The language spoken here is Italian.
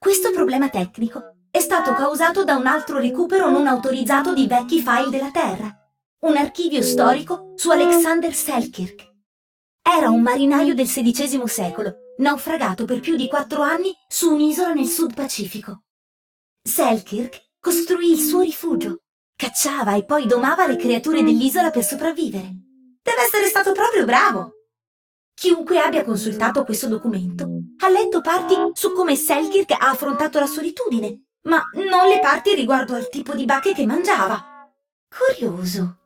Questo problema tecnico è stato causato da un altro recupero non autorizzato di vecchi file della Terra, un archivio storico su Alexander Selkirk. Era un marinaio del XVI secolo, naufragato per più di 4 anni su un'isola nel Sud Pacifico. Selkirk costruì il suo rifugio, cacciava e poi domava le creature dell'isola per sopravvivere. Deve essere stato proprio bravo! Chiunque abbia consultato questo documento ha letto parti su come Selkirk ha affrontato la solitudine, ma non le parti riguardo al tipo di bacche che mangiava. Curioso.